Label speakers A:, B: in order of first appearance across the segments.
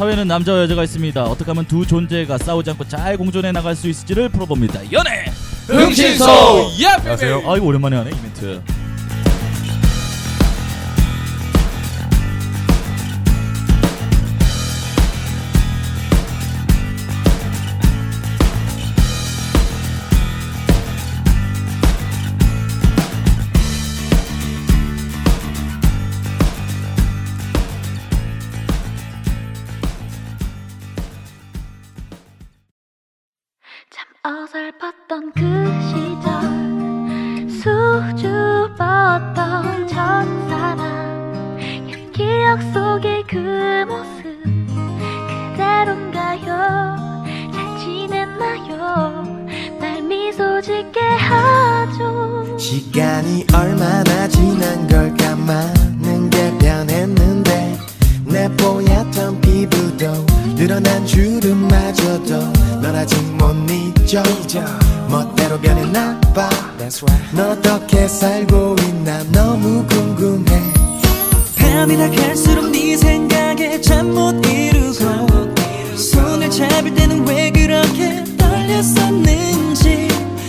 A: 사회는 남자와 여자가 있습니다. 어떻게 하면 두 존재가 싸우지 않고 잘 공존해 나갈 수 있을지를 풀어봅니다. 연애
B: 흥신소.
C: 안녕하세요.
A: 아 이거 오랜만에 하네 이 멘트.
D: 어설펐던 그 시절 수줍었던 첫사랑 옛 기억 속의 그 모습 그대로인가요? 잘 지냈나요? 날 미소 짓게 하죠.
E: 시간이 얼마나 지난 걸까 많은 게 변했는데 내 뽀얗던 피부도 늘어난 주름마저도 널 아직 못 잊어. 멋대로 변했나봐. 넌 어떻게 살고 있나 너무 궁금해.
F: 밤이나 갈수록 네 생각에 잠 못 이루고 손을 잡을 때는 왜 그렇게 떨렸었는지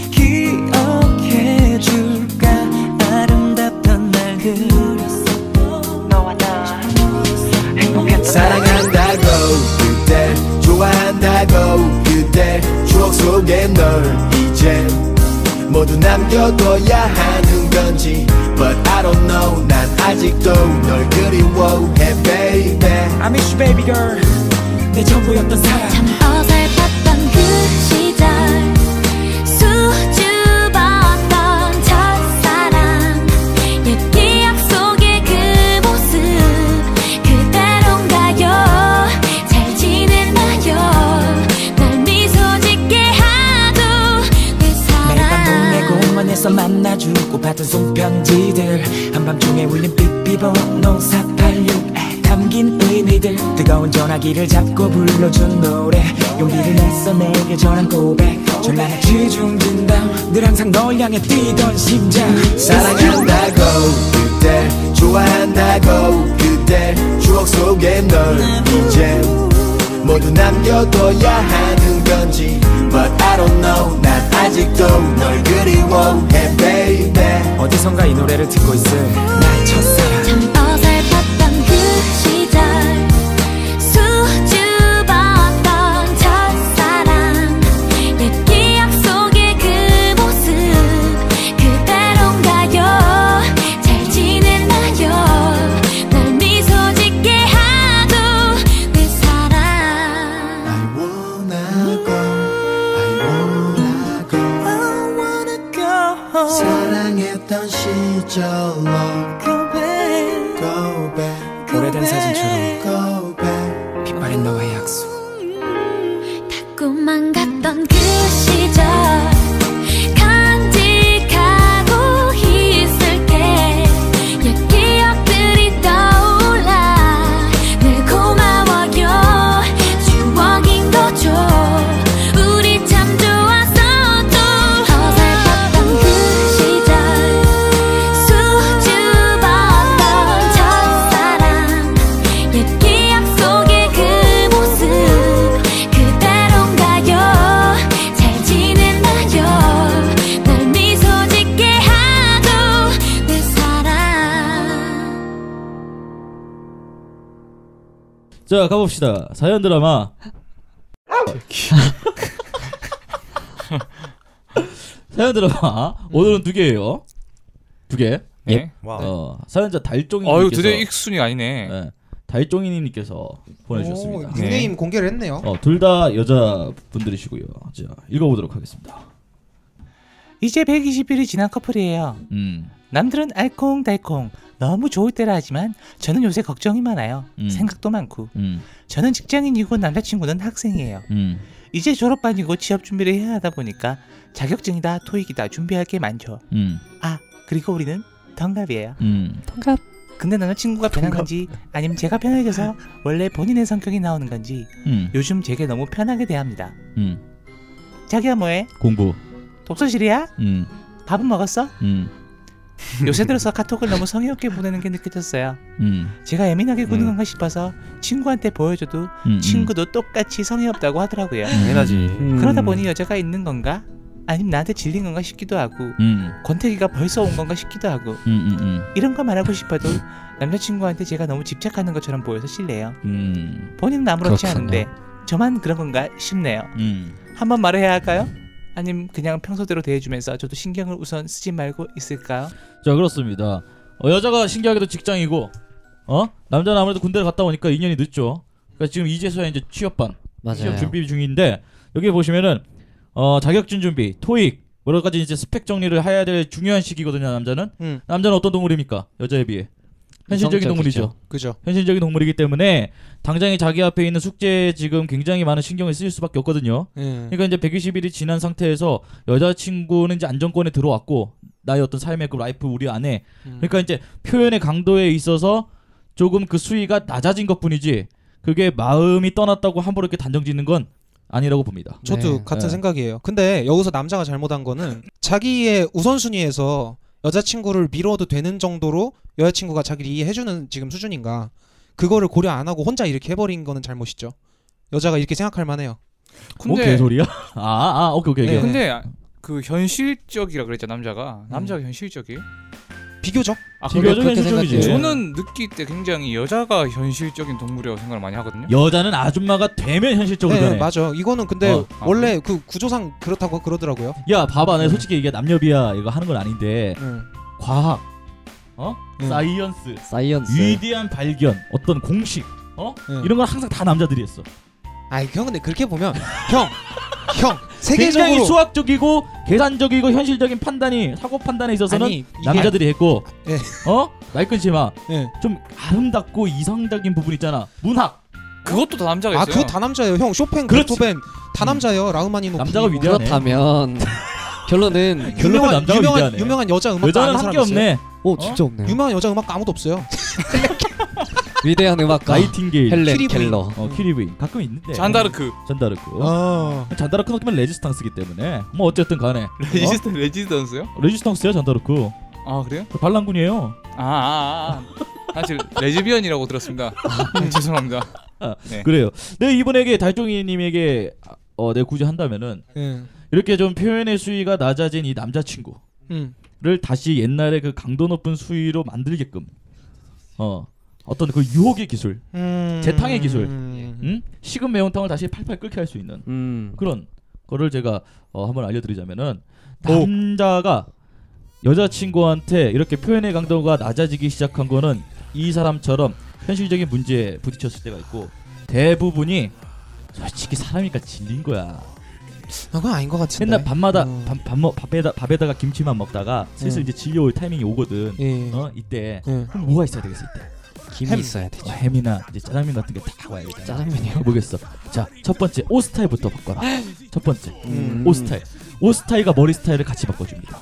F: 기억해줄까. 아름답던 날들 너와 나 행복했던
E: 사랑한다고 그대 좋아한다고 그대 추억 속에 널 이제 모두 남겨둬야 하는 건지 But I don't know 난 아직도 널 그리워해 baby
F: I miss you baby girl 내 전부였던 사랑.
D: 참 어설펐던 그 시절 수줍었던 첫사랑 옛 기억 속의 그 모습 그대로인가요? 잘 지냈나요? 날 미소 짓게 하고 내 사랑.
F: 매일 밤 동네 공원에서 만나주고 받은 손편지들 한밤중에 울린 삐삐번호 486 담긴 의미들 뜨거운 전화기를 잡고 불러준 노래 용기를 내서 내게 전한 고백 전화는 지중진담 늘 항상 널 향해 뛰던 심장.
E: 사랑한다고 그대 좋아한다고 그대 추억 속에 널 이제 모두 남겨둬야 하는 건지 But I don't know 난 아직도 널 그리워해 baby
F: 어디선가 이 노래를 듣고 있을 나의 첫사랑.
D: 참 어설펐던 그 시절 수줍었던 첫사랑 옛 기억 속의 그 모습 그대로인가요? 잘 지냈나요? 날 미소 짓게 하고 내 사랑.
E: I wanna go I wanna go 사랑했던 시절로
F: Go back
E: Go back
F: 오래된 사진처럼
E: Go back
F: 빛바랜 너와의 약속.
D: 자꾸만 갔던 그 시절 간직하고 있을게. 옛 기억들이 떠올라 늘 고마워요. 추억인 거죠. 우리 참 좋았었죠. 어설펐던 그 시절 수줍었던 첫사랑 옛 기억 속의 그 모습 그대로인가요? 잘 지냈나요? 날 미소 짓게 하고 내 사랑.
A: 자 가봅시다. 사연 드라마. 사연 드라마 오늘은 두 개예요. 두 개.
B: 네.
A: 사연자 달종이.
B: 어유 드디어 익순이 아니네.
A: 네, 달종이님께서 보내주셨습니다.
C: 오, 닉네임 공개를 했네요.
A: 둘 다 여자분들이시고요. 자 읽어보도록 하겠습니다.
F: 이제 120일이 지난 커플이에요. 남들은 알콩달콩 너무 좋을 때라 하지만 저는 요새 걱정이 많아요. 생각도 많고. 저는 직장인이고 남자친구는 학생이에요. 이제 졸업반이고 취업 준비를 해야 하다 보니까 자격증이다 토익이다 준비할 게 많죠. 아 그리고 우리는 동갑이에요. 동갑. 근데 남자친구가 변한 건지 아니면 제가 편해져서 원래 본인의 성격이 나오는 건지 요즘 제게 너무 편하게 대합니다. 자기야 뭐해?
A: 공부.
F: 독서실이야? 밥은 먹었어? 요새 들어서 카톡을 너무 성의 없게 보내는 게 느껴졌어요. 제가 예민하게 구는 건가 싶어서 친구한테 보여줘도 친구도 똑같이 성의 없다고 하더라고요.
G: 당연하지.
F: 그러다 보니 여자가 있는 건가? 아니면 나한테 질린 건가 싶기도 하고 권태기가 벌써 온 건가 싶기도 하고 이런 거 말하고 싶어도 남자친구한테 제가 너무 집착하는 것처럼 보여서 싫네요. 본인은 아무렇지
G: 그렇군요.
F: 않은데 저만 그런 건가 싶네요. 한번 말해야 할까요? 아님 그냥 평소대로 대해주면서 저도 신경을 우선 쓰지 말고 있을까요?
A: 자, 그렇습니다. 여자가 신기하게도 직장이고 남자는 아무래도 군대를 갔다 오니까 2년이 늦죠. 그러니까 지금 이제서야 이제 취업 준비 중인데 여기 보시면은 자격증 준비, 토익 여러 가지 이제 스펙 정리를 해야 될 중요한 시기거든요. 남자는 어떤 동물입니까? 여자에 비해 현실적인 동물이죠.
C: 그죠.
A: 현실적인 동물이기 때문에 당장에 자기 앞에 있는 숙제에 지금 굉장히 많은 신경을 쓸 수밖에 없거든요. 그러니까 이제 120일이 지난 상태에서 여자친구는 이제 안정권에 들어왔고 나의 어떤 삶의 그 라이프 우리 안에 그러니까 이제 표현의 강도에 있어서 조금 그 수위가 낮아진 것뿐이지 그게 마음이 떠났다고 함부로 이렇게 단정짓는 건 아니라고 봅니다.
C: 저도 같은 생각이에요. 근데 여기서 남자가 잘못한 거는 자기의 우선순위에서 여자친구를 밀어도 되는 정도로 여자친구가 자기를 이해해주는 지금 수준인가 그거를 고려 안 하고 혼자 이렇게 해버린 거는 잘못이죠. 여자가 이렇게 생각할 만해요.
A: 뭐 개소리야? 오케이.
C: 네.
B: 근데 그 현실적이라 그랬죠. 남자가 현실적이에요?
C: 비교적.
A: 비교적 현실적이지.
B: 저는 느낄 때 굉장히 여자가 현실적인 동물이라고 생각을 많이 하거든요.
A: 여자는 아줌마가 되면 현실적으로
C: 네,
A: 변해.
C: 맞아. 이거는 근데 원래 그 구조상 그렇다고 그러더라고요.
A: 야, 봐봐. 내가 솔직히 이게 남녀비야 이거 하는 건 아닌데 과학, 사이언스, 위대한 발견, 어떤 공식, 이런 건 항상 다 남자들이 했어.
C: 아이 형 근데 그렇게 보면 형
A: 굉장히
C: 세계적으로
A: 수학적이고 계산적이고 현실적인 사고 판단에 있어서는
C: 아니, 이게
A: 남자들이 했고
C: 예.
A: 말 끊지 마.
C: 예.
A: 좀 아름답고 이상적인 부분 있잖아. 문학.
B: 그것도 다 남자가 있어요.
C: 그거 다 남자예요. 형 쇼팽,
A: 그렇지.
C: 베토벤 다 남자예요. 라흐마니노프.
A: 남자가 위대하네.
G: 그렇다면 결론은
A: 남자가 위대하네.
C: 유명한 여자 음악가
A: 여자는
C: 아는
A: 한
C: 사람
A: 게 없네.
G: 진짜 없네요.
C: 유명한 여자 음악가 아무도 없어요.
G: 위대한 음악가
A: 나이팅게일,
G: 헬렌
C: 키리 부인.
G: 켈러.
A: 키리 부인 가끔 있는데.
B: 잔다르크.
A: 잔다르크 넣으면 레지스탕스기 때문에 뭐 어쨌든 간에
B: 레지스턴스요?
A: 레지스탕스야 잔다르크.
B: 아 그래요?
A: 반란군이에요.
B: 사실 레즈비언이라고 들었습니다. 죄송합니다. 네.
A: 그래요. 내 이분에게 달종이님에게 내가 굳이 한다면은 이렇게 좀 표현의 수위가 낮아진 이 남자친구를 다시 옛날에 그 강도 높은 수위로 만들게끔 어떤 그 유혹의 기술, 재탕의 기술, 식은 매운탕을 다시 팔팔 끓게 할 수 있는 그런 거를 제가 한번 알려드리자면은 남자가 여자친구한테 이렇게 표현의 강도가 낮아지기 시작한 거는 이 사람처럼 현실적인 문제에 부딪혔을 때가 있고 대부분이 솔직히 사람이니까 질린 거야.
C: 그건 아닌 것 같은데.
A: 맨날 밤마다 밥에다가 김치만 먹다가 슬슬 이제 질려올 타이밍이 오거든. 이때 그럼 뭐가 있어야 되겠어 이때?
G: 김이 있어야 되죠.
A: 햄이나 이제 짜장면 같은 게 다 와야 되잖아.
G: 짜장면이요?
A: 뭐겠어? 자, 첫 번째 옷 스타일부터 바꿔라. 첫 번째 옷 스타일. 옷 스타일과 머리 스타일을 같이 바꿔줍니다.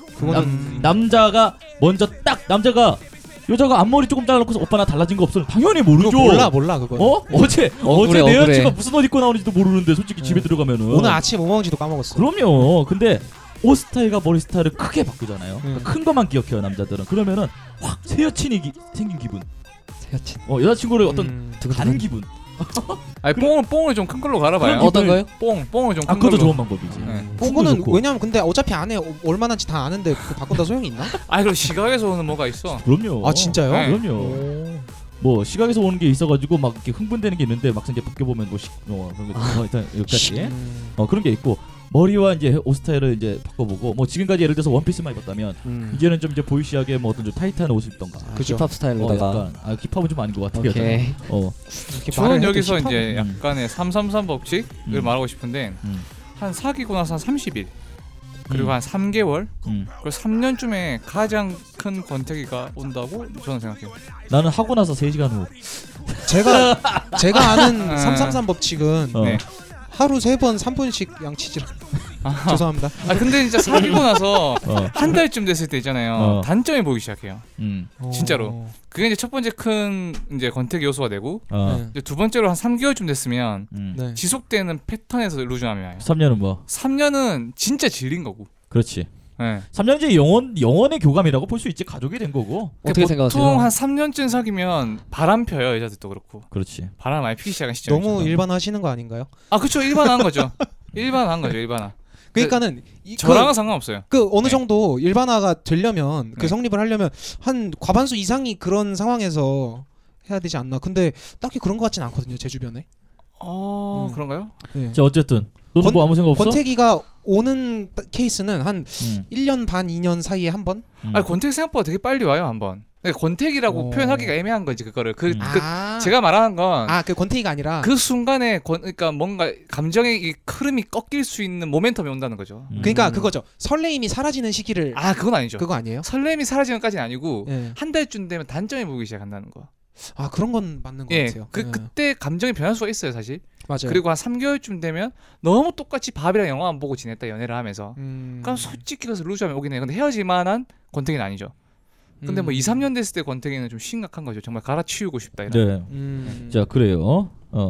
A: 남자가 먼저 남자가 여자가 앞머리 조금 잘라놓고서 오빠 나 달라진 거 없어? 당연히 모르죠.
C: 몰라 그거.
A: 어제 내 여자친구가 무슨 옷 입고 나오는지도 모르는데 솔직히 집에 들어가면은
C: 오늘 아침 뭐 먹은지도 까먹었어.
A: 그럼요. 근데 옷 스타일과 머리 스타일을 크게 바꾸잖아요. 그러니까 큰 것만 기억해요 남자들은. 그러면은 확 새 여친이 생긴 기분.
G: 새 여친.
A: 여자친구를 어떤 가는 기분.
B: 아니 뽕을 좀 큰 걸로 갈아봐요.
G: 어떤 거요?
B: 뽕을 좀 큰 걸로.
A: 그것도 좋은 방법이지.
C: 그거는 왜냐면 근데 어차피 안에 얼마나인지 다 아는데 그거 바꾼다 소용이 있나?
B: 그럼 시각에서 오는 뭐가 있어?
A: 그럼요.
C: 진짜요?
B: 네.
A: 그럼요. 뭐 시각에서 오는 게 있어가지고 막 이렇게 흥분되는 게 있는데 막상 이제 벗겨보면 그런 게 일단 여기까지 그런 게 있고 머리와 이제 옷 스타일을 이제 바꿔보고 뭐 지금까지 예를 들어서 원피스만 입었다면 이제는 좀 이제 보이시하게 뭐 어떤 좀 타이트한 옷을 입던가.
C: 그죠.
G: 힙합 스타일로다가.
A: 약간 힙합은 좀 아닌 것 같아요.
G: 오케이.
B: 저는 여기서 이제 약간의 333 법칙을 말하고 싶은데 한 사귀고 나서 한 30일 그리고 한 3개월 그리고 3년쯤에 가장 큰 권태기가 온다고 저는 생각해요.
A: 나는 하고 나서 3시간 후.
C: 제가 아는 333 법칙은
B: 네.
C: 하루 3번 3분씩 양치질. 죄송합니다.
B: 근데 진짜 사귀고 나서 한 달쯤 됐을 때 있잖아요. 단점이 보이기 시작해요. 진짜로. 그게 이제 첫 번째 큰 이제 권태기 요소가 되고 이제 두 번째로 한 3개월쯤 됐으면 지속되는 패턴에서 루즈함이 와요.
A: 3년은 뭐?
B: 3년은 진짜 질린 거고.
A: 그렇지. 네. 3년째 영원의 교감이라고 볼 수 있지. 가족이 된 거고.
G: 어떻게 생각하세요?
B: 보통 한 3년쯤 사귀면 바람 펴요. 여자들도 그렇고.
A: 그렇지.
B: 바람 많이 피기 시작한 시점.
C: 너무 일반화하시는 거 아닌가요?
B: 아 그렇죠. 일반화한 거죠. 일반화한 거죠. 일반화.
C: 그러니까는
B: 저랑은 상관없어요.
C: 그 어느 정도 일반화가 되려면 그 성립을 하려면 한 과반수 이상이 그런 상황에서 해야 되지 않나. 근데 딱히 그런 것 같진 않거든요. 제 주변에.
B: 그런가요?
C: 네.
A: 자 어쨌든 너는 뭐 아무 생각 없어?
C: 권태기가 오는 케이스는 한 1년 반 2년 사이에 한 번?
B: 아니 권태기 생각보다 되게 빨리 와요 한 번. 권태기라고 표현하기가 애매한 거지 그거를. 제가 말하는 건
C: 그 권태기가 아니라
B: 그 순간에 그러니까 뭔가 감정의 이 흐름이 꺾일 수 있는 모멘텀이 온다는 거죠.
C: 그러니까 그거죠. 설레임이 사라지는 시기를.
B: 그건 아니죠.
C: 그거 아니에요?
B: 설렘이 사라지는 까지는 아니고
C: 네.
B: 한 달쯤 되면 단점이 보이기 시작한다는 거.
C: 그런 건 맞는 것 같아요.
B: 그때 감정이 변할 수가 있어요 사실.
C: 맞아요.
B: 그리고 한 3개월쯤 되면 너무 똑같이 밥이랑 영화만 보고 지냈다 연애를 하면서 그럼 솔직히 그래서 루즈하면 오긴 해요. 근데 헤어질 만한 권태기는 아니죠. 근데 뭐 2, 3년 됐을 때 권태기는 좀 심각한 거죠. 정말 갈아치우고 싶다 이런.
A: 네. 자 그래요.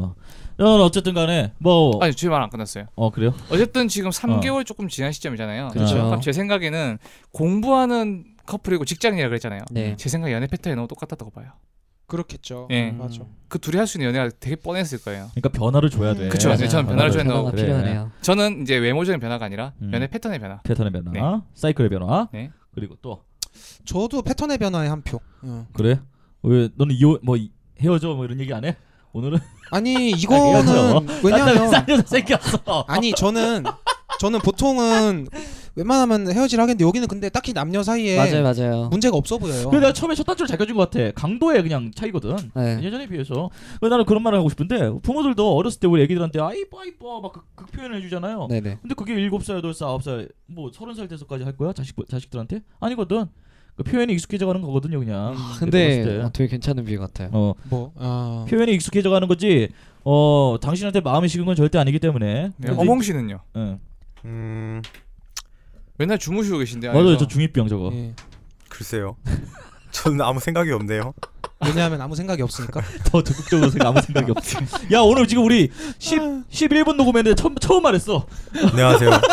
A: 어쨌든 간에 뭐
B: 아니 제 말 안 끝났어요.
A: 그래요?
B: 어쨌든 지금 3개월 조금 지난 시점이잖아요.
G: 그렇죠.
B: 그럼 제 생각에는 공부하는 커플이고 직장인이라 그랬잖아요.
G: 네.
B: 제 생각에 연애 패턴이 너무 똑같다고 봐요.
C: 그렇겠죠.
B: 예.
C: 맞아.
B: 그 둘이 할 수 있는 연애가 되게 뻔했을 거예요.
A: 그러니까 변화를 줘야 돼.
B: 그렇죠. 저는 변화를 줘야 된다고.
G: 필요하네요.
B: 저는 이제 외모적인 변화가 아니라 연애 패턴의 변화.
A: 패턴의 변화,
B: 네.
A: 사이클의 변화.
B: 네.
A: 그리고 또
C: 저도 패턴의 변화에 한 표.
A: 그래? 왜 너는 헤어져 뭐 이런 얘기 안 해? 오늘은
C: 아니 이거는 왜냐면
A: 생겼어.
C: 아니 저는 보통은 웬만하면 헤어질 하겠는데 여기는 근데 딱히 남녀 사이에
G: 맞아요.
C: 문제가 없어 보여요.
A: 그래 내가 처음에 첫 단추를 잘 껴준 것 같아. 강도의 그냥 차이거든.
G: 네.
A: 예전에 비해서. 나는 그런 말을 하고 싶은데 부모들도 어렸을 때 우리 애기들한테 아이뻐 막 그 표현을 해주잖아요.
G: 네네.
A: 근데 그게 7살, 8살, 9살 뭐 30살 돼서까지 할 거야? 자식들한테? 아니거든. 그 표현이 익숙해져가는 거거든요 그냥.
G: 근데 되게 괜찮은 비유 같아요.
A: 표현이 익숙해져가는 거지. 당신한테 마음이 식은 건 절대 아니기 때문에.
B: 네. 어몽 씨는요?
A: 네.
B: 맨날 주무시고 계신데.
A: 맞아요. 저 중2병 저거.
C: 예.
H: 글쎄요. 저는 아무 생각이 없네요.
C: 왜냐하면 아무 생각이 없으니까.
A: 더 적극적으로 아무 생각이 없지. 야 오늘 지금 우리 11분 녹음했는데 처음 말했어.
H: 안녕하세요.
A: 야,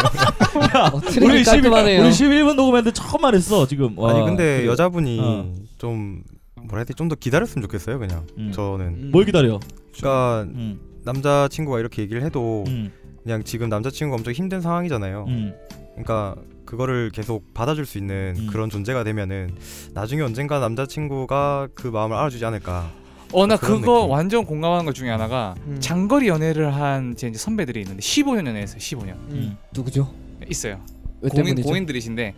A: 우리
G: 깔끔하네요.
A: 우리 11분 녹음했는데 처음 말했어 지금. 와,
H: 아니 근데
A: 그래.
H: 여자분이 좀 뭐라 해야 돼? 좀 더 기다렸으면 좋겠어요 그냥. 저는.
A: 뭘 기다려?
H: 그러니까 남자친구가 이렇게 얘기를 해도 그냥 지금 남자친구가 엄청 힘든 상황이잖아요. 그러니까 그거를 계속 받아줄 수 있는 그런 존재가 되면은 나중에 언젠가 남자친구가 그 마음을 알아주지 않을까.
B: 나 그거
H: 느낌.
B: 완전 공감하는 것 중에 하나가 장거리 연애를 한 제 이제 선배들이 있는데 15년 연애했어요. 15년.
G: 누구죠?
B: 있어요.
G: 왜 때문이죠?
B: 공인들이신데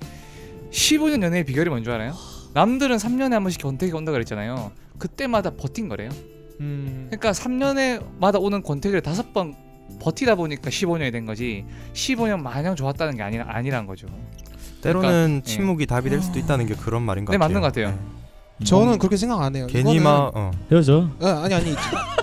B: 15년 연애의 비결이 뭔 줄 알아요? 남들은 3년에 한 번씩 권태기가 온다 그랬잖아요. 그때마다 버틴 거래요. 그러니까 3년에마다 오는 권태기를 5번 버티다 보니까 15년이 된 거지 15년 마냥 좋았다는 게 아니란 거죠.
H: 때로는
B: 그러니까,
H: 침묵이 답이 될 수도 있다는 게 그런 말인 것
B: 네,
H: 같아요.
B: 맞는 것 같아요.
C: 저는 그렇게 생각 안 해요.
H: 괜히
A: 헤어져.
C: 아니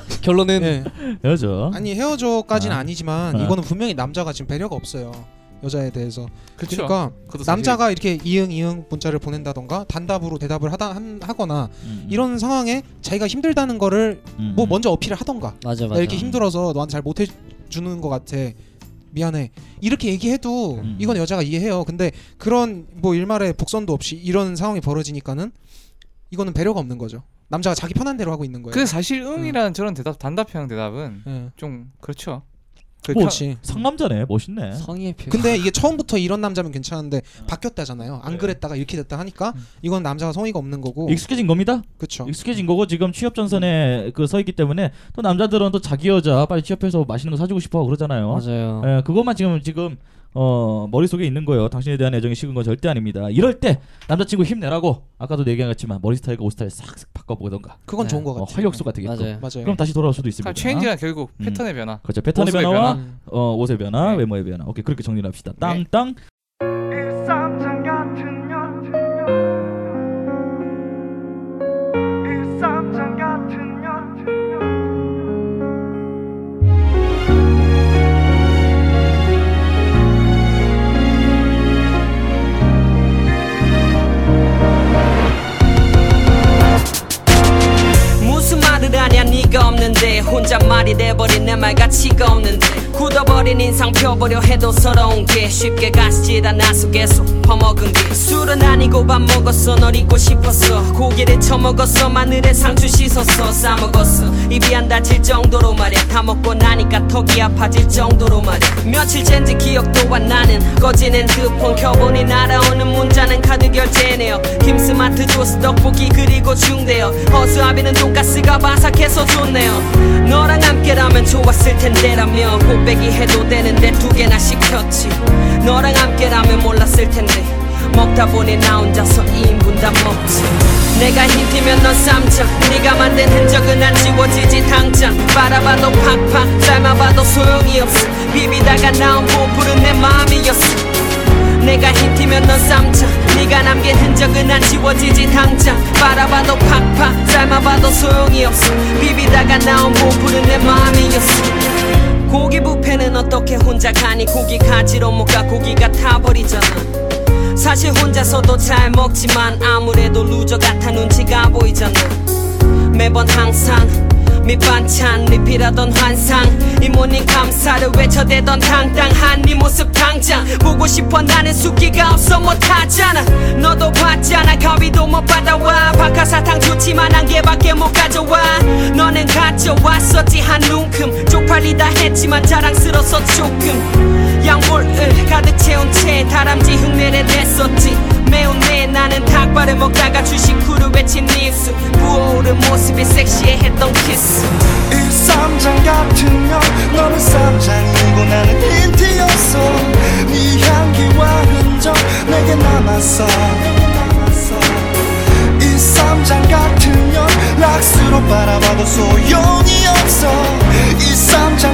G: 결론은
A: 헤어져.
C: 아니 헤어져까지는 아니지만 이거는 분명히 남자가 지금 배려가 없어요. 여자에 대해서.
B: 그쵸.
C: 그러니까 남자가 이렇게 이응 문자를 보낸다던가 단답으로 대답을 하거나 이런 상황에 자기가 힘들다는 거를 뭐 먼저 어필을 하던가.
G: 맞아.
C: 나 이렇게 힘들어서 너한테 잘 못해주는 것 같아. 미안해. 이렇게 얘기해도 이건 여자가 이해해요. 근데 그런 뭐 일말의 복선도 없이 이런 상황이 벌어지니까는 이거는 배려가 없는 거죠. 남자가 자기 편한 대로 하고 있는 거예요.
B: 그 사실 응이라는 저런 단답형 대답은 좀 그렇죠.
C: 그렇지.
A: 상남자네. 멋있네.
G: 성의의 표.
C: 근데 이게 처음부터 이런 남자면 괜찮은데 바뀌었다잖아요. 안 그랬다가 이렇게 됐다 하니까 이건 남자가 성의가 없는 거고.
A: 익숙해진 겁니다.
C: 그렇죠.
A: 익숙해진 거고 지금 취업 전선에 서 있기 때문에 또 남자들은 또 자기 여자 빨리 취업해서 맛있는 거 사주고 싶어 그러잖아요.
G: 맞아요.
A: 예, 그것만 지금 머릿속에 있는 거예요. 당신에 대한 애정이 식은 건 절대 아닙니다. 이럴 때 남자친구 힘내라고 아까도 얘기했지만 머리 스타일과 옷 스타일 싹 바꿔보던가.
C: 그건 좋은 것 같아요.
A: 활력소가 되게끔.
C: 맞아요.
A: 그럼 다시 돌아올 수도 있습니다.
B: 체인지가 결국 패턴의 변화.
A: 그렇죠. 패턴의 변화와 옷의 변화,
B: 네.
A: 외모의 변화. 오케이 그렇게 정리를 합시다.
B: 네.
A: 땅땅.
I: 일상장 같은 년 일상장 같은 년
J: 무슨 말을 하냐 네가 없는데 혼잣말이 돼버린 내 말 가치가 없는데 굳어버린 인상 펴보려 해도 서러운 게 쉽게 가시질 않아서 계속 퍼먹은 게 술은 아니고 밥 먹었어 널 잊고 싶었어 고기를 처먹었어 마늘에 상추 씻었어 싸먹었어 입이 안 다칠 정도로 말야 다 먹고 나니까 턱이 아파질 정도로 말야 며칠째인지 기억도 안 나는 꺼진 핸드폰 켜보니 날아오는 문자는 카드 결제네요 김스마트 조스 떡볶이 그리고 중대요 허수아비는 돈가스가 바삭해서 좋네요 너랑 함께라면 좋았을 텐데라며 곱빼기 해도 되는데 2개나 시켰지 너랑 함께라면 몰랐을 텐데 먹다 보니 나 혼자서 2인분 다 먹지 내가 힘들면 넌 쌈장 네가 만든 흔적은 안 지워지지 당장 바라봐도 팍팍 삶아봐도 소용이 없어 비비다가 나온 보풀은 내 마음이었어 내가 힘들면 넌 쌈장 네가 남긴 흔적은 안 지워지지 당장 바라봐도 팍팍 삶아봐도 소용이 없어 비비다가 나온 보풀은 내 마음이었어 고기 뷔페는 어떻게 혼자 가니 고기 가지러 못 가 고기가 타버리잖아 사실 혼자서도 잘 먹지만 아무래도 루저 같아 눈치가 보이잖아 매번 항상 밑반찬 리필하던 환상 이모님 감사를 외쳐대던 당당한 네 모습 당장 보고 싶어 나는 숫기가 없어 못하잖아 너도 봤잖아 가위도 못 받아와 박하사탕 좋지만 한 개밖에 못 가져와 너는 가져왔었지 한 움큼 쪽팔리다 했지만 자랑스러웠어 조금 양볼을 가득 채운 채 다람쥐 흉내를 냈었지 매운 내 나는 닭발을 먹다가 주식후를 외친 네 입술 부어오른 모습이 섹시해 했던 키스
I: 이 쌈장 같으면 너는 쌈장이고 나는 힌트였어 네 향기와 흔적 내게 남았어 이 쌈장 같으면 락스로 바라봐도 소용이 없어 이 쌈장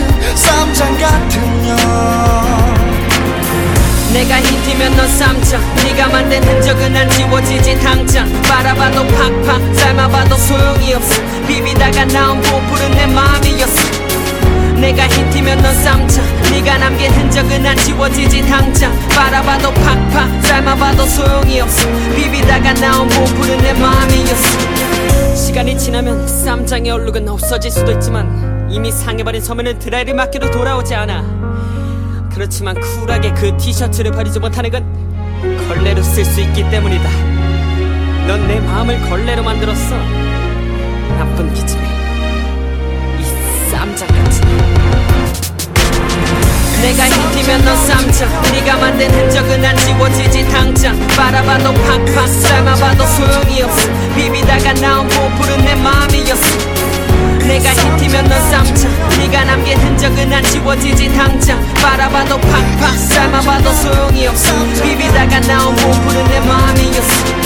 I: 같으면
J: 내가 힘들면 넌 쌈장 네가 만든 흔적은 안 지워지지 당장 바라봐도 팍팍 삶아봐도 소용이 없어 비비다가 나온 보풀은 내 마음이었어 내가 힘들면 넌 쌈장 네가 남긴 흔적은 안 지워지지 당장 바라봐도 팍팍 삶아봐도 소용이 없어 비비다가 나온 보풀은 내 마음이었어 시간이 지나면 쌈장의 얼룩은 없어질 수도 있지만 이미 상해버린 소면은 드라이를 맡기로 돌아오지 않아 그렇지만 쿨하게 그 티셔츠를 버리지 못하는 건 걸레로 쓸 수 있기 때문이다 넌 내 마음을 걸레로 만들었어 나쁜 기집애 이 쌈장같이 내가 힘들면 넌 쌈장 네가 만든 흔적은 안 지워지지 당장 바라봐도 팍팍 삶아봐도 소용이 없어 비비다가 나온 보풀은 내 마음이었어 내가 힘들면 넌 쌈장 네가 남긴 흔적은 안 지워지지 당장 바라봐도 팍팍 삶아봐도 소용이 없어 비비다가 나온 보풀은 내 마음이었어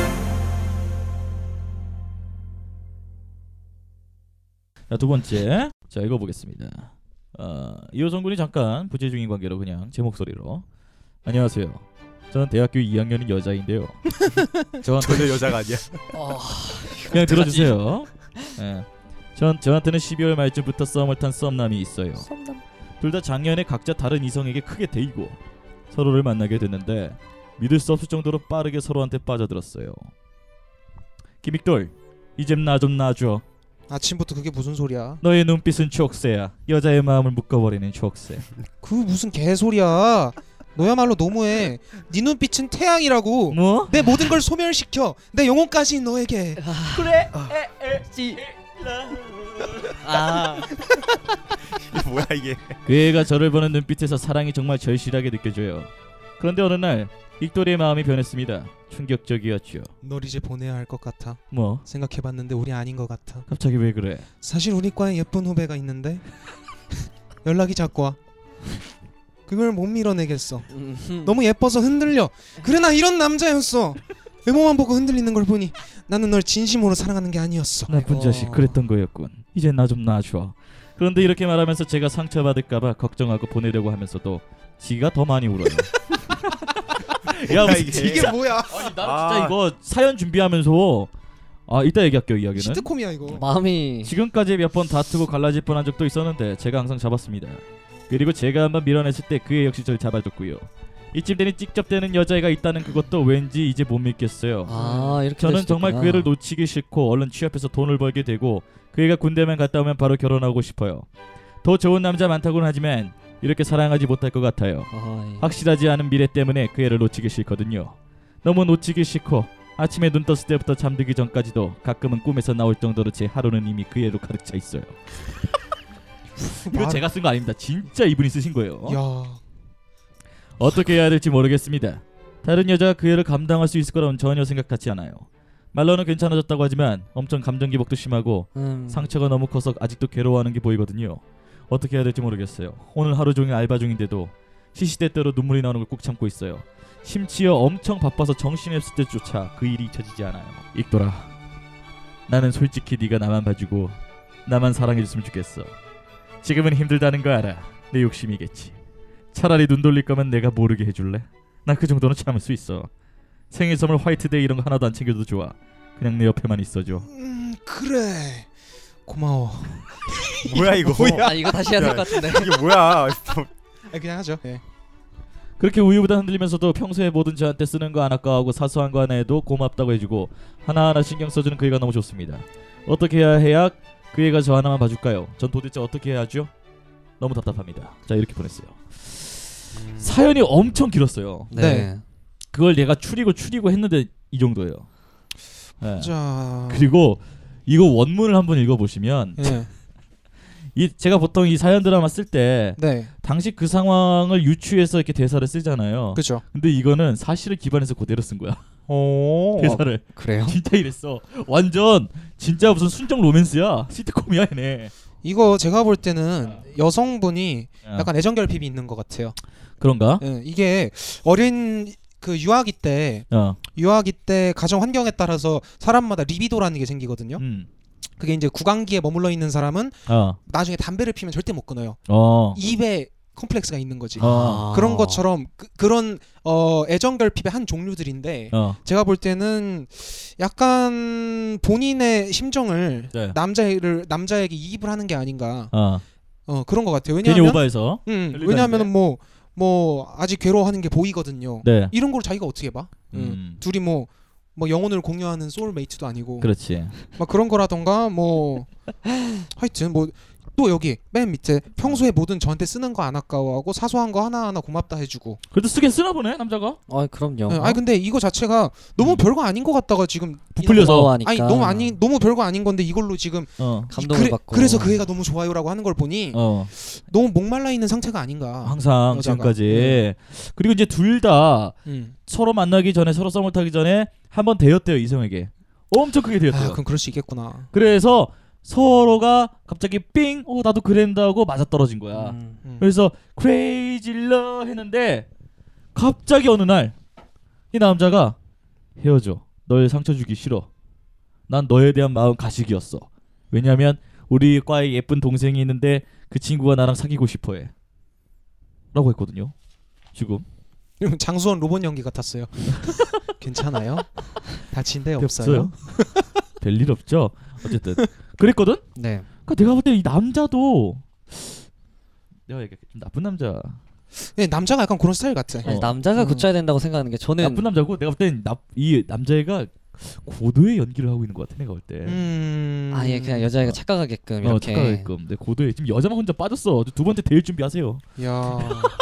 A: 자, 두 번째 자 읽어보겠습니다. 이호성 군이 잠깐 부재 중인 관계로 그냥 제 목소리로 안녕하세요. 저는 대학교 2학년인 여자인데요.
H: 전혀 여자가 아니야.
A: 그냥 들어주세요. 네. 저한테는 12월 말쯤부터 썸을 탄 썸남이 있어요. 둘 다 작년에 각자 다른 이성에게 크게 데이고 서로를 만나게 됐는데 믿을 수 없을 정도로 빠르게 서로한테 빠져들었어요. 김익돌, 이젠 나 좀 놔줘.
C: 아침부터 그게 무슨 소리야?
A: 너의 눈빛은 초록새야. 여자의 마음을 묶어버리는 초록새.
C: 그 무슨 개소리야. 너야말로 너무해. 네 눈빛은 태양이라고.
A: 뭐?
C: 내 모든 걸 소멸시켜. 내 영혼까지 너에게.
G: 그래.
H: 이게 뭐야 이게?
A: 그 애가 저를 보는 눈빛에서 사랑이 정말 절실하게 느껴져요. 그런데 어느 날 익돌이의 마음이 변했습니다. 충격적이었죠.
C: 널 이제 보내야 할 것 같아.
A: 뭐?
C: 생각해봤는데 우리 아닌 것 같아.
A: 갑자기 왜 그래?
C: 사실 우리 과에 예쁜 후배가 있는데 연락이 자꾸 와. 그걸 못 밀어내겠어. 너무 예뻐서 흔들려. 그래 나 이런 남자였어. 외모만 보고 흔들리는 걸 보니 나는 널 진심으로 사랑하는 게 아니었어.
A: 나쁜 자식 그랬던 거였군. 이제 나 좀 놔줘. 그런데 이렇게 말하면서 제가 상처받을까봐 걱정하고 보내려고 하면서도 지가 더 많이 울어요. 야
C: 이게 뭐야?
A: 아니 나 진짜 이거 사연 준비하면서 이따 얘기할게요. 이야기는
C: 시트콤이야 이거.
G: 마음이
A: 지금까지 몇 번 다투고 갈라질 뻔한 적도 있었는데 제가 항상 잡았습니다. 그리고 제가 한번 밀어냈을 때 그애 역시 저를 잡아줬고요. 이쯤 되니 찝쩍대는 여자애가 있다는 그것도 왠지 이제 못 믿겠어요.
G: 이렇게
A: 저는 정말 그 애를 놓치기 싫고 얼른 취업해서 돈을 벌게 되고 그 애가 군대만 갔다 오면 바로 결혼하고 싶어요. 더 좋은 남자 많다고는 하지만 이렇게 사랑하지 못할 것 같아요. 확실하지 않은 미래 때문에 그 애를 놓치기 싫거든요. 너무 놓치기 싫고 아침에 눈 떴을 때부터 잠들기 전까지도 가끔은 꿈에서 나올 정도로 제 하루는 이미 그 애로 가득 차 있어요. 이거 제가 쓴 거 아닙니다. 진짜 이분이 쓰신 거예요.
C: 야.
A: 어떻게 해야 될지 모르겠습니다. 다른 여자가 그 애를 감당할 수 있을 거라고는 전혀 생각하지 않아요. 말로는 괜찮아졌다고 하지만 엄청 감정 기복도 심하고 상처가 너무 커서 아직도 괴로워하는 게 보이거든요. 어떻게 해야 될지 모르겠어요. 오늘 하루 종일 알바 중인데도 시시때때로 눈물이 나오는 걸 꾹 참고 있어요. 심지어 엄청 바빠서 정신이 없을 때조차 그 일이 잊혀지지 않아요. 익돌아, 나는 솔직히 네가 나만 봐주고 나만 사랑해줬으면 좋겠어. 지금은 힘들다는 거 알아. 내 욕심이겠지. 차라리 눈 돌릴 거면 내가 모르게 해줄래? 나 그 정도는 참을 수 있어. 생일 선물 화이트데이 이런 거 하나도 안 챙겨도 좋아. 그냥 내 옆에만 있어줘.
C: 그래. 고마워.
H: 뭐야 이거?
G: 아 이거 다시 해야 될 것 같은데.
H: 이게 뭐야?
C: 그냥 하죠. 네.
A: 그렇게 우유부단 흔들리면서도 평소에 뭐든 저한테 쓰는 거 안 아까워하고 사소한 거 하나에도 고맙다고 해주고 하나하나 신경 써주는 그 애가 너무 좋습니다. 어떻게 해야 그 애가 저 하나만 봐줄까요? 전 도대체 어떻게 해야 하죠? 너무 답답합니다. 자, 이렇게 보냈어요. 사연이 엄청 길었어요.
C: 네.
A: 그걸 내가 추리고 했는데 이 정도예요. 네.
C: 자.
A: 그리고 이거 원문을 한번 읽어보시면
C: 네.
A: 제가 보통 이 사연 드라마 쓸 때
C: 네.
A: 당시 그 상황을 유추해서 이렇게 대사를 쓰잖아요.
C: 그죠.
A: 근데 이거는 사실을 기반해서 그대로 쓴 거야. 대사를.
G: 그래요?
A: 진짜 이랬어. 완전 진짜 무슨 순정 로맨스야. 시트콤이야 얘네.
C: 이거 제가 볼 때는 여성분이 약간 애정 결핍이 있는 것 같아요.
A: 그런가?
C: 네, 이게 어린 그 유아기 때 가정 환경에 따라서 사람마다 리비도라는 게 생기거든요. 그게 이제 구강기에 머물러 있는 사람은 나중에 담배를 피면 절대 못 끊어요. 입에 컴플렉스가 있는 거지. 그런 것처럼 그런 애정 결핍의 한 종류들인데 제가 볼 때는 약간 본인의 심정을 남자에게 이입을 하는 게 아닌가. 그런 것 같아요.
A: 괜히 오바해서.
C: 왜냐하면 뭐 아직 괴로워하는 게 보이거든요.
A: 네.
C: 이런 걸 자기가 어떻게 봐? 둘이 뭐 영혼을 공유하는 소울메이트도 아니고.
A: 그렇지.
C: 막 그런 거라던가 뭐 하여튼 뭐 또 여기 맨 밑에 평소에 뭐든 저한테 쓰는 거 안 아까워하고 사소한 거 하나하나 고맙다 해주고.
A: 그래도 쓰긴 쓰나 보네 남자가.
G: 그럼요.
C: 네, 근데 이거 자체가 너무 별거 아닌 것 같다가 지금
A: 부풀려서.
C: 너무 별거 아닌 건데 이걸로 지금
G: 감동을 받고.
C: 그래서 그 애가 너무 좋아요라고 하는 걸 보니 너무 목말라 있는 상태가 아닌가.
A: 항상
C: 여자가.
A: 지금까지. 그리고 이제 둘 다 서로 만나기 전에 서로 썸을 타기 전에 한번 대였대요 이성에게. 엄청 크게 대였대요.
C: 그럼 그럴 수 있겠구나.
A: 그래서 서로가 갑자기 삥 나도 그랜다고 맞아떨어진 거야. 그래서 크레이질러 했는데 갑자기 어느 날 이 남자가 헤어져. 널 상처 주기 싫어. 난 너에 대한 마음 가식이었어. 왜냐면 우리 과에 예쁜 동생이 있는데 그 친구가 나랑 사귀고 싶어해 라고 했거든요. 지금
C: 장수원 로봇 연기 같았어요. 괜찮아요? 다친 데 없어요?
A: 별일 없죠. 어쨌든 그랬거든.
G: 네.
A: 그러니까 내가 볼 때 이 남자도 내가 얘기해 좀 나쁜 남자.
C: 네, 남자가 약간 그런 스타일 같아.
G: 남자가 고쳐야 된다고 생각하는 게 저는
A: 나쁜 남자고 내가 볼 땐 이 남자애가 고도의 연기를 하고 있는 것 같아 내가 볼 때.
G: 아예 그냥 여자애가 착각하게끔 이렇게.
A: 착각하게끔. 근데 고도에 지금 여자만 혼자 빠졌어. 두 번째 데일 준비하세요.
C: 야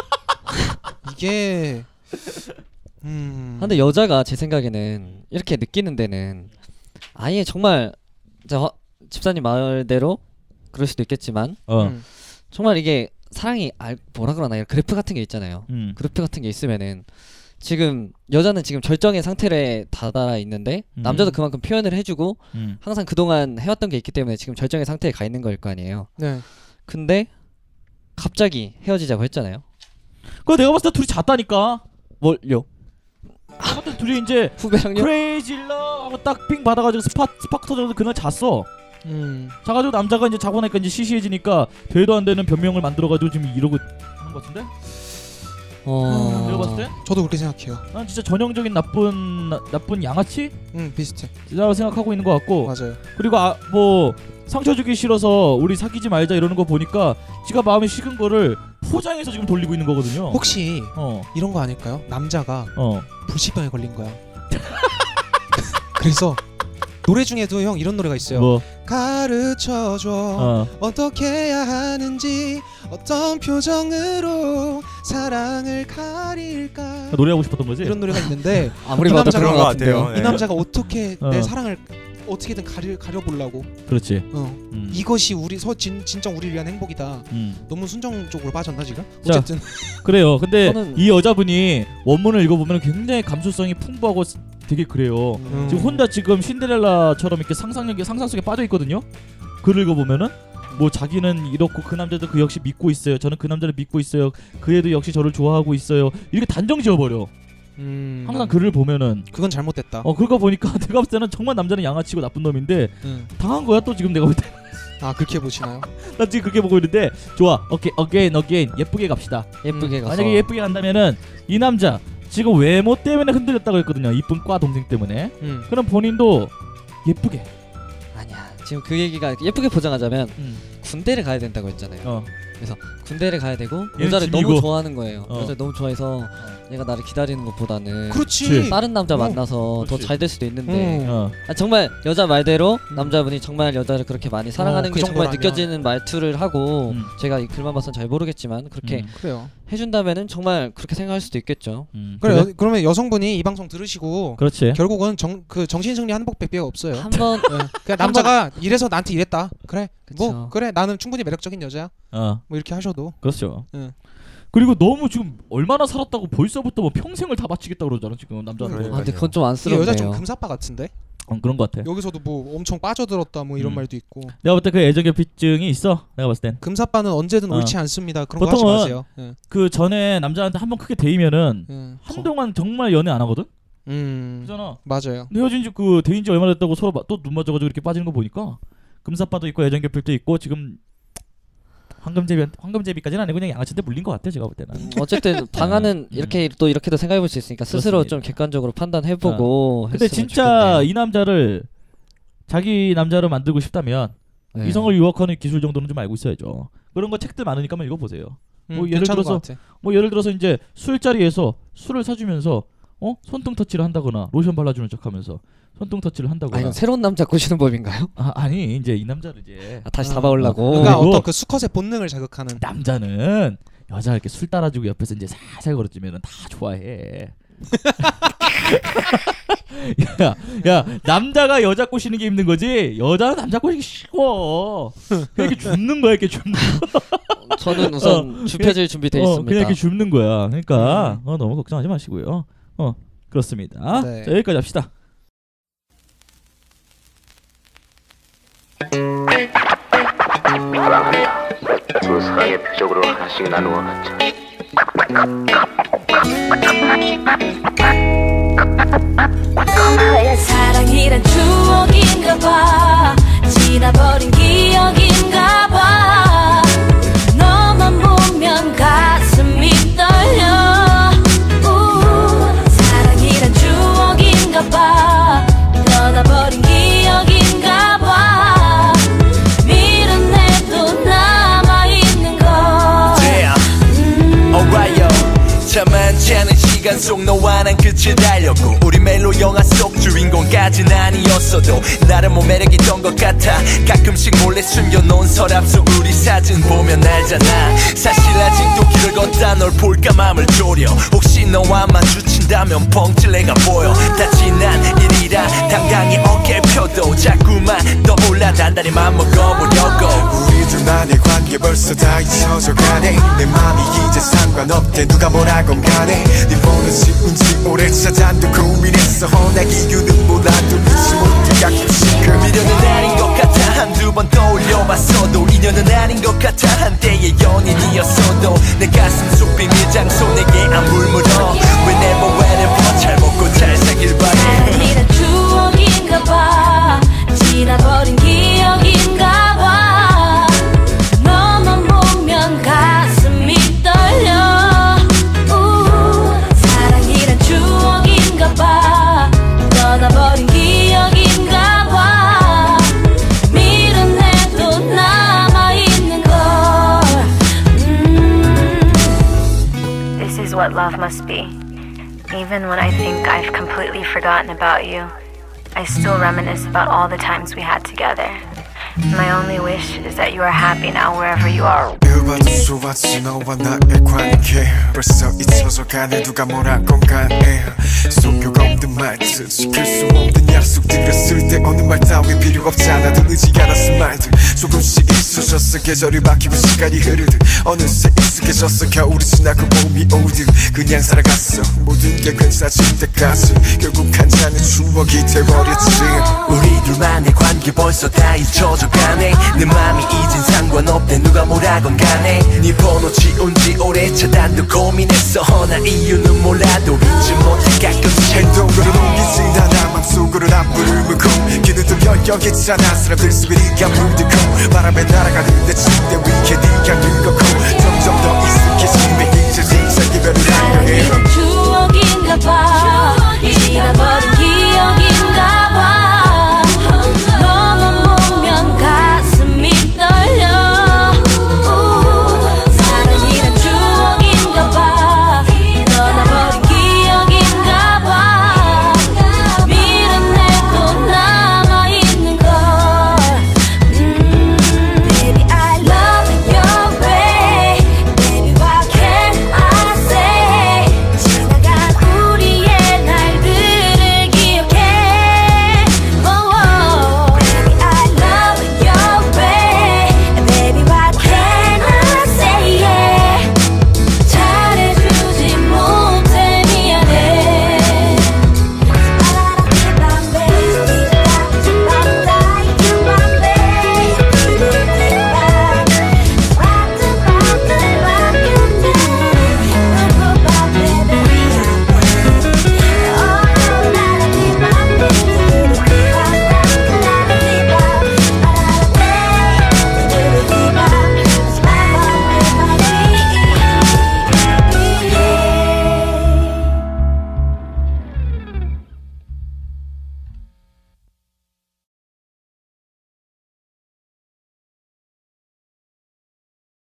C: 이게.
G: 근데 여자가 제 생각에는 이렇게 느끼는 데는 아예 정말 집사님 말대로 그럴 수도 있겠지만 정말 이게 사랑이 뭐라 그러나 그래프 같은 게 있잖아요. 그래프 같은 게 있으면은 지금 여자는 지금 절정의 상태에 다다라 있는데 남자도 그만큼 표현을 해주고 항상 그동안 해왔던 게 있기 때문에 지금 절정의 상태에 가 있는 거일 거 아니에요.
C: 네.
G: 근데 갑자기 헤어지자고 했잖아요.
A: 그거 내가 봤을 때 둘이 잤다니까.
G: 뭘요?
A: 아무튼 둘이 이제
G: 후배랑요?
A: 크레이질러 하고 딱 삥 받아가지고 스파크 터져서 그날 잤어. 자가지고 남자가 이제 자고 나니까 이제 시시해지니까 되도 안 되는 변명을 만들어가지고 지금 이러고 하는 것 같은데? 내가 봤을 때?
C: 저도 그렇게 생각해요.
A: 난 진짜 전형적인 나쁜 양아치?
C: 비슷해.
A: 라고 생각하고 있는 것 같고.
C: 맞아요.
A: 그리고 뭐 상처 주기 싫어서 우리 사귀지 말자 이러는 거 보니까 지가 마음이 식은 거를 포장해서 지금 돌리고 있는 거거든요.
C: 혹시 이런 거 아닐까요? 남자가 불치병에 걸린 거야. 그래서 노래 중에도 형 이런 노래가 있어요.
A: 뭐?
C: 가르쳐줘 어떻게 해야 하는지 어떤 표정으로 사랑을 가릴까.
A: 노래하고 싶었던 거지?
C: 이런 노래가 있는데
G: 아무리 봐도 그런 것 같아요.
C: 이 남자가 어떻게 내 사랑을 어떻게든 가려보려고.
A: 그렇지.
C: 이것이 진짜 우리를 위한 행복이다. 너무 순정적으로 빠졌나 지금?
A: 자,
C: 어쨌든
A: 그래요. 근데 이 여자분이 원문을 읽어보면 굉장히 감수성이 풍부하고 되게 그래요. 지금 혼자 지금 신데렐라처럼 이렇게 상상 속에 빠져 있거든요. 글을 읽어보면은 뭐 자기는 이렇고 그 남자도 그 역시 믿고 있어요. 저는 그 남자를 믿고 있어요. 그 애도 역시 저를 좋아하고 있어요. 이렇게 단정 지어버려. 항상 글을 보면은
C: 그건 잘못됐다.
A: 그거 보니까 내가 봤을 때는 정말 남자는 양아치고 나쁜 놈인데 당한 거야 또 지금 내가 볼 때.
C: 그렇게 보시나요?
A: 나 지금 그렇게 보고 있는데 좋아. 오케이 again 예쁘게 갑시다.
G: 예쁘게 가서
A: 만약에 예쁘게 간다면은 이 남자 지금 외모 때문에 흔들렸다고 했거든요. 이쁜 과 동생 때문에. 그럼 본인도 예쁘게.
G: 아니야. 지금 그 얘기가 예쁘게 포장하자면 군대를 가야 된다고 했잖아요. 그래서 군대를 가야 되고 여자를 너무 좋아하는 거예요. 여자를 너무 좋아해서 얘가 나를 기다리는 것보다는
C: 그렇지.
G: 다른 남자 만나서 더 잘 될 수도 있는데 정말 여자 말대로 남자분이 정말 여자를 그렇게 많이 사랑하는 게 정말 느껴지는 말투를 하고 제가 이 글만 봐서는 잘 모르겠지만 그렇게
C: 그래요.
G: 해준다면은 정말 그렇게 생각할 수도 있겠죠.
C: 그래. 그러면 여성분이 이 방송 들으시고
A: 그렇지.
C: 결국은 정신승리 한복백배가 없어요.
G: 한번
C: 그냥 남자가 이래서 나한테 이랬다. 그래. 뭐 그래 나는 충분히 매력적인 여자야. 뭐 이렇게 하셔도.
A: 그렇죠. 그리고 너무 지금 얼마나 살았다고 벌써부터 뭐 평생을 다 바치겠다 그러잖아 지금 남자한테.
G: 근데 그건 좀 안쓰럽네요.
C: 여자 좀 금사빠 같은데.
A: 그런 것 같아.
C: 여기서도 뭐 엄청 빠져들었다 뭐 이런 말도 있고.
A: 내가 볼 때 그 애정결핍증이 있어. 내가 봤을 땐.
C: 금사빠는 언제든 옳지 않습니다. 그런 거 하지 마세요.
A: 그 전에 남자한테 한번 크게 데이면은 한동안 정말 연애 안 하거든. 그잖아.
C: 맞아요.
A: 헤어진 지 데인 지 얼마 됐다고 서로 또 눈 맞아가지고 이렇게 빠지는 거 보니까 금사빠도 있고 애정결핍도 있고 지금 황금제비까지는 아니고 그냥 양아치한테 물린 것 같아 제가 볼 때는.
G: 어쨌든 방안은 이렇게도 생각해볼 수 있으니까 스스로 그렇습니다. 좀 객관적으로 판단해보고.
A: 근데 진짜 좋겠네요. 이 남자를 자기 남자로 만들고 싶다면 이성을 유혹하는 기술 정도는 좀 알고 있어야죠. 그런 거 책들 많으니까 한번 읽어보세요. 뭐 예를 들어서 이제 술자리에서 술을 사주면서 손등 터치를 한다거나 로션 발라주는 척하면서 손등 터치를 한다거나.
G: 이건 새로운 남자 꼬시는 법인가요?
A: 아니 이제 이 남자를 이제
G: 다시 잡아오려고.
C: 그러니까 어떤 그 수컷의 본능을 자극하는.
A: 남자는 여자 이렇게 술 따라주고 옆에서 이제 살살 걸어주면은 다 좋아해. 야 남자가 여자 꼬시는 게 힘든 거지 여자는 남자 꼬시기 쉬워. 그냥 이렇게 줍는 거야 이렇게 줍는 거.
G: 저는 우선 줍혀질 준비돼 있습니다.
A: 그냥 이렇게 줍는 거야. 그러니까 너무 걱정하지 마시고요. 그렇습니다.
C: 네.
A: 자 여기까지 합시다.
K: 사랑한다. 두 사랑의 표적으로 하나씩 나누어 갖자.
D: 사랑이란 추억인가 봐. 지나버린 기억인가 봐. 너만 보면 가슴이 떨려. 사랑이란 추억인가 봐. 떠나버린 기억인가 봐. 밀어내도 남아있는 걸.
I: Alright yo. 참 많지 않은 시간 속 너와 난 끝을 달렸고 우리 멜로 영화 속 주인공까진 아니었어도 나름 매력 있던 것 같아. 가끔씩 몰래 숨겨놓은 서랍 속 우리 사진 보면 알잖아. 사실 아직도 길을 걷다 널 볼까 맘을 졸여. 혹시 너와 마주친다면 펑질내가 보여. 다 지난 일이라 당당히 어깨 펴도 자꾸만 떠올라 단단히 맘먹어보려고.
L: 우리 둘만의 관계 벌써 다 잊혀져 가네. 내 맘이 이제 상관없대 누가 뭐라건 간에. 네 번호 지운지 오래 찾아도 고민했어. 허나 이유는 몰라도 믿지 못해 가끔씩 그
I: 미련은 아닌 것 같아. 한두 번 떠올려봤어도 인연은 아닌 것 같아. 한때의 연인이었어도 내 가슴 속 비밀 장소 내게 안 물물어. Whenever wherever 잘 먹고 잘 살길 바래.
D: 사랑이란 추억인가 봐. 지나버린 기억인가 봐. 너만 보면 가슴이 떨려. 사랑이란 추억인가 봐. 떠나버린 기억인가 봐. 밀어내도 남아있는 걸.
M: This is what love must be. Even when I think I've completely forgotten about you, I still reminisce about all the times we had together. My only wish is that you are happy now wherever you are.
L: 봐도 좋았지 너와 나의 관계 벌써 잊혀져 가네 누가 뭐라건 간에 속योग 없는 말들 지킬 수 없는 약속들을 쓸 때 어느 말 따윈 필요 없잖아 들리지 않았을 말들 조금씩 있어졌어 계절이 바뀌고 시간이 흐르듯 어느새 익숙해졌어 겨울이 지나고 봄이 오듯 그냥 살아갔어 모든 게 괜찮아질 때까지 결국 한 잔의 추억이 돼버렸지
I: 우리 둘만의 관계 벌써 다 잊혀져 가네 내 맘이 이젠 상관없대 누가 뭐라건 간에 네 번호 지운 지 오래 차단도 고민했어 허나 이유는 몰라도 잊지 못해 가끔씩
L: 행동으로 옮기지 않아 맘속으로 나쁘를 물고 귀는 또 열려있잖아 사람들 속에 네가 물들고 바람에 날아가는데 침대 위에 네가 늙었고